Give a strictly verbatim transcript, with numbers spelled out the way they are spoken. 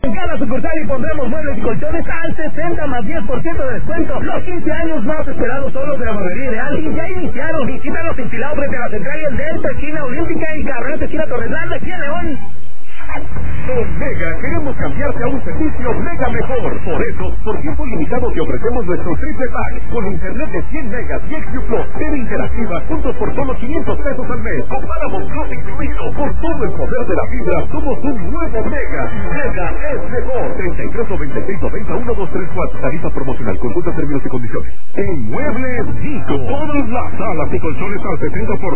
En cada sucursal y pondremos muebles y colchones al sesenta más diez por ciento de descuento. Los quince años más esperados solo de la mueblería ideal y ya iniciaron. Visita los enfilados frente a la central y el Delta, esquina Olímpica y Cabrón, esquina Torreslanda, aquí en León. Con Mega queremos cambiarte a un servicio Mega mejor. Por eso, por tiempo limitado te ofrecemos nuestro triple pack con internet de cien megas y X U Plus, T V interactiva, juntos por solo quinientos pesos al mes. Con Paramount Plus incluido. Por todo el poder de la fibra, somos un nuevo Mega. Mega es mejor. treinta y tres noventa y seis noventa uno dos tres cuatro. Tarifa promocional. Consulta términos y condiciones. En Muebles Vico. Todas las salas y colchones al setenta por ciento.